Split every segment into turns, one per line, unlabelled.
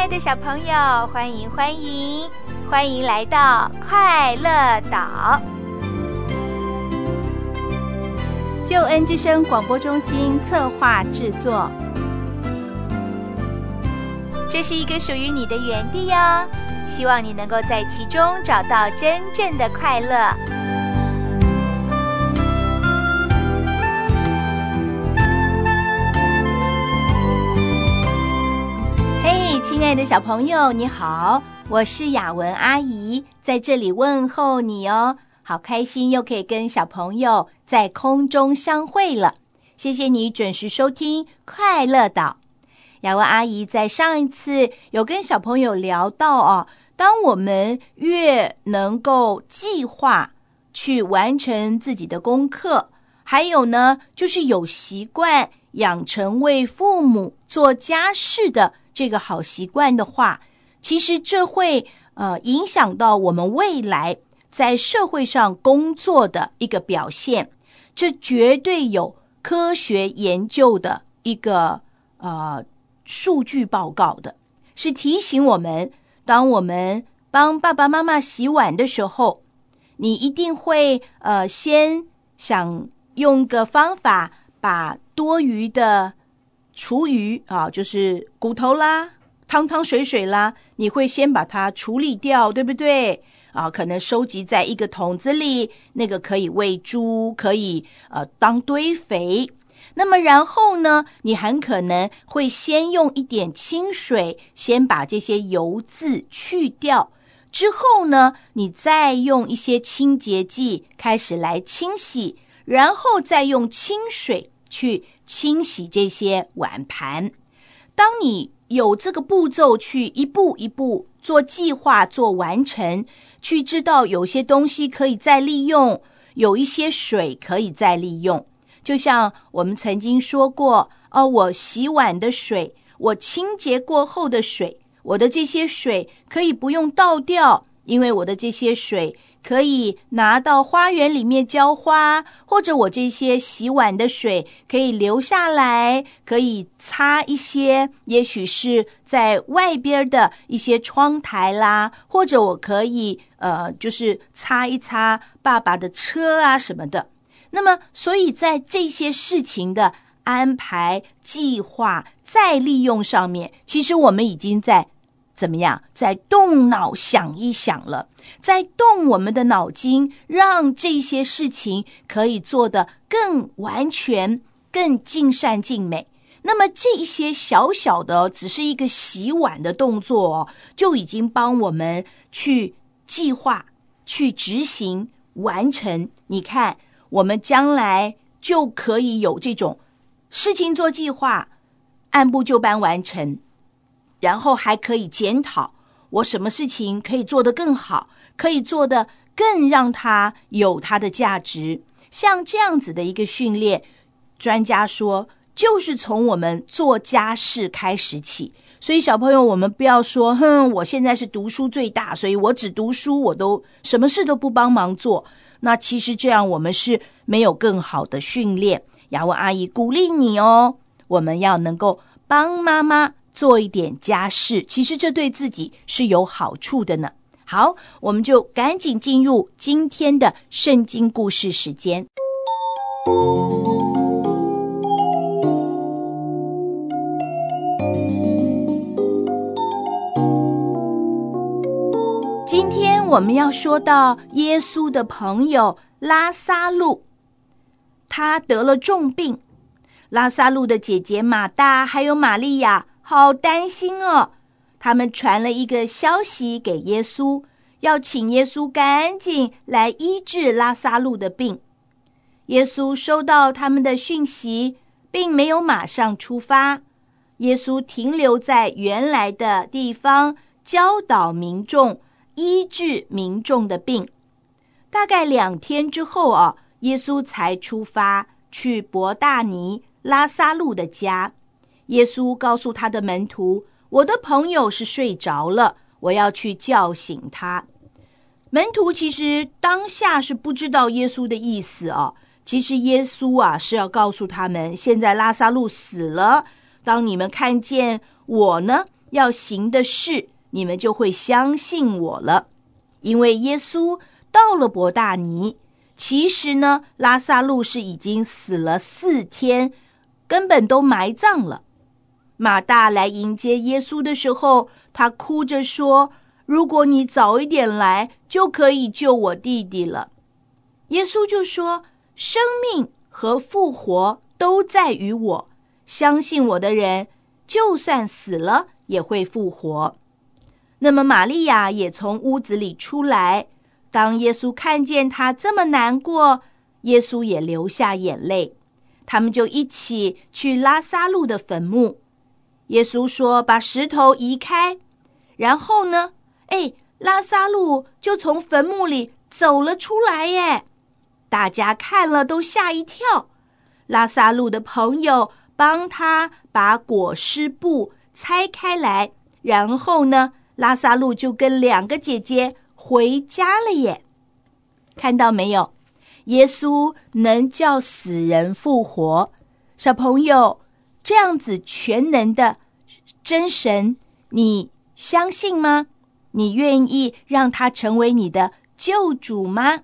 的小朋友，欢迎来到快乐岛。救恩之声广播中心策划制作，这是一个属于你的园地哦，希望你能够在其中找到真正的快乐。嘿，亲爱的小朋友，你好，我是雅文阿姨，在这里问候你哦。好开心又可以跟小朋友在空中相会了，谢谢你准时收听快乐岛。雅文阿姨在上一次有跟小朋友聊到当我们越能够计划去完成自己的功课，还有呢就是有习惯养成为父母做家事的这个好习惯的话，其实这会影响到我们未来在社会上工作的一个表现，这绝对有科学研究的一个数据报告的，是提醒我们，当我们帮爸爸妈妈洗碗的时候，你一定会先想用个方法把多余的厨余就是骨头啦、汤汤水水啦，你会先把它处理掉，对不对？可能收集在一个桶子里，那个可以喂猪，可以当堆肥。那么然后呢，你很可能会先用一点清水先把这些油渍去掉，之后呢，你再用一些清洁剂开始来清洗，然后再用清水去清洗这些碗盘。当你有这个步骤去一步一步做计划做完成，去知道有些东西可以再利用，有一些水可以再利用。就像我们曾经说过我洗碗的水，我清洁过后的水，我的这些水可以不用倒掉，因为我的这些水可以拿到花园里面浇花，或者我这些洗碗的水可以留下来，可以擦一些也许是在外边的一些窗台啦，或者我可以就是擦一擦爸爸的车啊什么的。那么所以在这些事情的安排、计划、再利用上面，其实我们已经在怎么样，在动脑想一想了，在动我们的脑筋，让这些事情可以做得更完全、更尽善尽美。那么这些小小的只是一个洗碗的动作就已经帮我们去计划、去执行、完成。你看，我们将来就可以有这种事情做计划，按部就班完成，然后还可以检讨我什么事情可以做得更好，可以做得更让它有它的价值。像这样子的一个训练，专家说就是从我们做家事开始起。所以小朋友，我们不要说我现在是读书最大，所以我只读书，我都什么事都不帮忙做。那其实这样我们是没有更好的训练。雅文阿姨鼓励你我们要能够帮妈妈做一点家事，其实这对自己是有好处的呢。好，我们就赶紧进入今天的圣经故事时间。今天我们要说到耶稣的朋友拉撒路，他得了重病。拉撒路的姐姐马大还有玛利亚好担心他们传了一个消息给耶稣，要请耶稣赶紧来医治拉撒路的病。耶稣收到他们的讯息，并没有马上出发。耶稣停留在原来的地方，教导民众，医治民众的病。大概2天之后耶稣才出发去伯大尼拉撒路的家。耶稣告诉他的门徒，我的朋友是睡着了，我要去叫醒他。门徒其实当下是不知道耶稣的意思其实耶稣是要告诉他们，现在拉撒路死了，当你们看见我呢， 要行的事，你们就会相信我了。因为耶稣到了伯大尼，其实呢，拉撒路是已经死了4天，根本都埋葬了。马大来迎接耶稣的时候，他哭着说，如果你早一点来，就可以救我弟弟了。耶稣就说，生命和复活都在于我，相信我的人，就算死了也会复活。那么玛利亚也从屋子里出来，当耶稣看见他这么难过，耶稣也流下眼泪。他们就一起去拉撒路的坟墓。耶稣说，把石头移开，然后呢，拉撒路就从坟墓里走了出来耶。大家看了都吓一跳。拉撒路的朋友帮他把裹尸布拆开来，然后呢，拉撒路就跟2个姐姐回家了耶。看到没有？耶稣能叫死人复活。小朋友，这样子全能的真神，你相信吗？你愿意让他成为你的救主吗？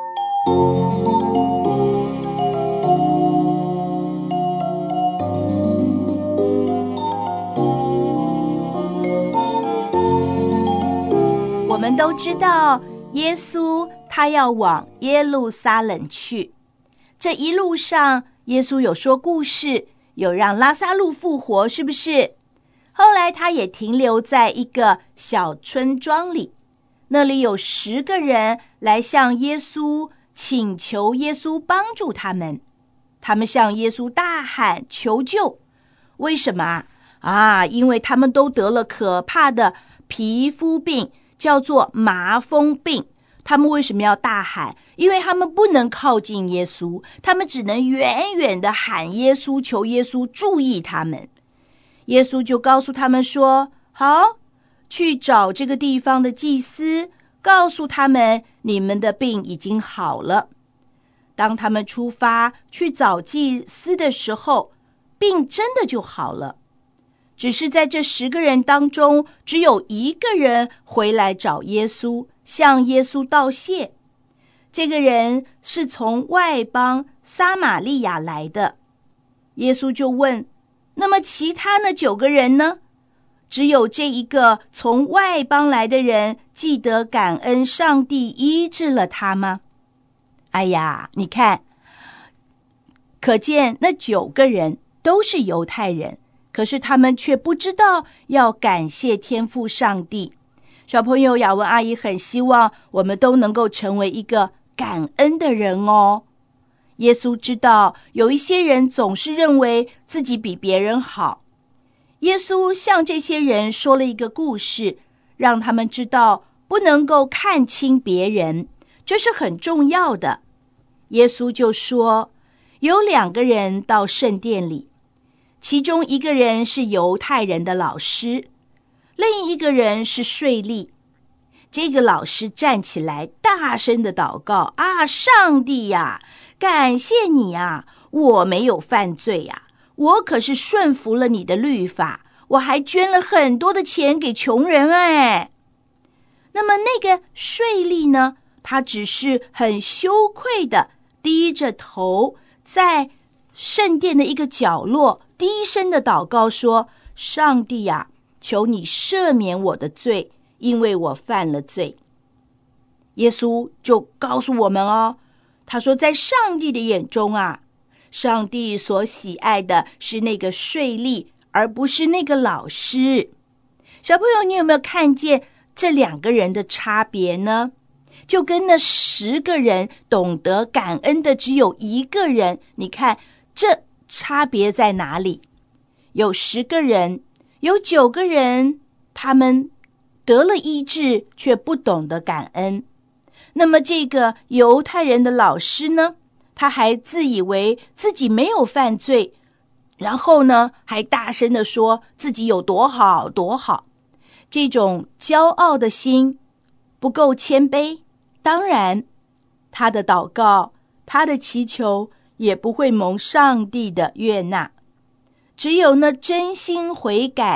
我们都知道，耶稣他要往耶路撒冷去。这一路上，耶稣有说故事，有让拉撒路复活，是不是？后来他也停留在一个小村庄里，那里有10个人来向耶稣请求耶稣帮助他们。他们向耶稣大喊求救。为什么啊？因为他们都得了可怕的皮肤病，叫做麻风病。他们为什么要大喊？因为他们不能靠近耶稣，他们只能远远地喊耶稣，求耶稣注意他们。耶稣就告诉他们说，好，去找这个地方的祭司，告诉他们你们的病已经好了。当他们出发去找祭司的时候，病真的就好了。只是在这10个人当中，只有1个人回来找耶稣，向耶稣道谢。这个人是从外邦撒玛利亚来的。耶稣就问，那么其他那9个人呢？只有这一个从外邦来的人记得感恩上帝医治了他吗？哎呀，你看，可见那9个人都是犹太人，可是他们却不知道要感谢天父上帝。小朋友，雅文阿姨很希望我们都能够成为一个感恩的人哦。耶稣知道有一些人总是认为自己比别人好，耶稣向这些人说了一个故事，让他们知道不能够看轻别人，这是很重要的。耶稣就说，有2个人到圣殿里，其中一个人是犹太人的老师，另一个人是税吏。这个老师站起来大声的祷告，啊，上帝呀，感谢你啊，我没有犯罪呀，我可是顺服了你的律法，我还捐了很多的钱给穷人哎。那么那个税吏呢，他只是很羞愧的低着头，在圣殿的一个角落低声的祷告说，上帝呀，求你赦免我的罪，因为我犯了罪。耶稣就告诉我们哦，他说在上帝的眼中啊，上帝所喜爱的是那个税吏，而不是那个老师。小朋友，你有没有看见这2个人的差别呢？就跟那10个人懂得感恩的只有1个人，你看这差别在哪里？有10个人，有9个人，他们得了医治，却不懂得感恩。那么这个犹太人的老师呢，他还自以为自己没有犯罪，然后呢，还大声地说自己有多好多好。这种骄傲的心不够谦卑，当然他的祷告，他的祈求也不会蒙上帝的悦纳。只有那真心悔改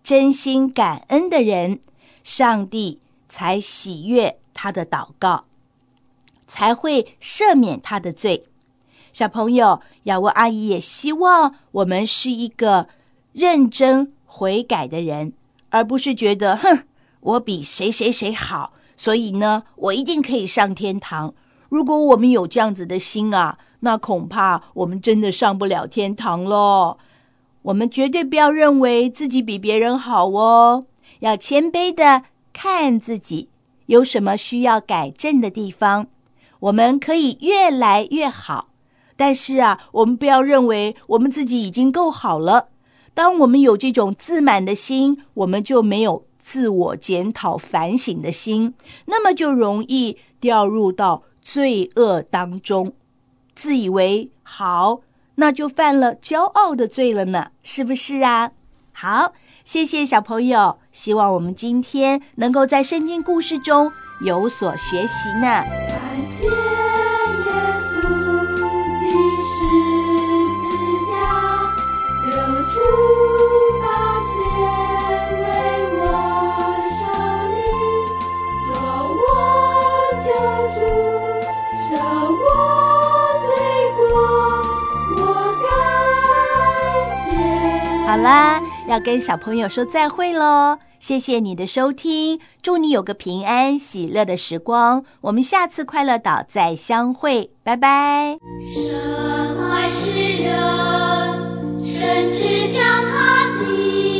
真心感恩的人，上帝才喜悦他的祷告，才会赦免他的罪。小朋友，雅文阿姨也希望我们是一个认真悔改的人，而不是觉得我比谁谁谁好，所以呢我一定可以上天堂。如果我们有这样子的心啊，那恐怕我们真的上不了天堂咯。我们绝对不要认为自己比别人好哦，要谦卑的看自己有什么需要改正的地方，我们可以越来越好。但是啊，我们不要认为我们自己已经够好了。当我们有这种自满的心，我们就没有自我检讨反省的心，那么就容易掉入到罪恶当中，自以为好，那就犯了骄傲的罪了呢，是不是啊？好，谢谢小朋友，希望我们今天能够在圣经故事中有所学习呢。
感谢耶稣的十字架，流出宝血为我受灵，做我救主，赦我罪过，我感谢。
好啦，要跟小朋友说再会咯，谢谢你的收听，祝你有个平安喜乐的时光，我们下次快乐岛再相会，拜拜。
神爱世人，甚至将他的